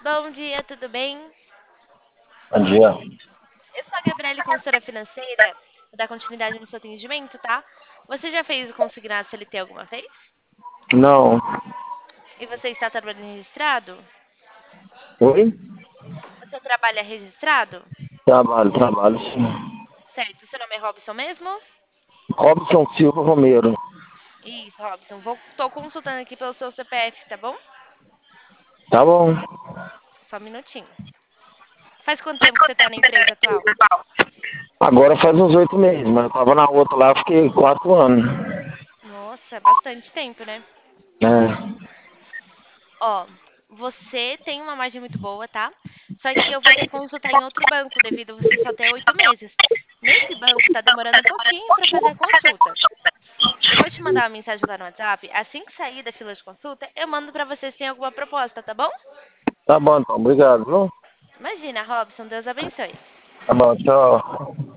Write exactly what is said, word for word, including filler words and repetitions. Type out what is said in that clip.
Bom dia, tudo bem? Bom dia. Eu sou a Gabriele, consultora financeira. Vou dar continuidade no seu atendimento, tá? Você já fez o consignado C L T alguma vez? Não. E você está trabalhando registrado? Oi? Você trabalha registrado? Trabalho, trabalho, sim. Certo, seu nome é Robson mesmo? Robson Silva Romero. Isso, Robson. Vou, tô consultando aqui pelo seu C P F, tá bom? Tá bom. Só um minutinho. Faz quanto tempo que você está na empresa atual? Agora faz uns oito meses, mas eu tava na outra lá, fiquei quatro anos. Nossa, é bastante tempo, né? É. Ó, você tem uma margem muito boa, tá? Só que eu vou ter que consultar em outro banco, devido a você só ter oito meses. Nesse banco tá demorando um pouquinho para fazer a consulta. Eu vou te mandar uma mensagem lá no WhatsApp. Assim que sair da fila de consulta, eu mando para você se tem alguma proposta, tá bom? Tá bom, então. Obrigado, viu? Imagina, Robson, Deus abençoe. Tá bom, tchau.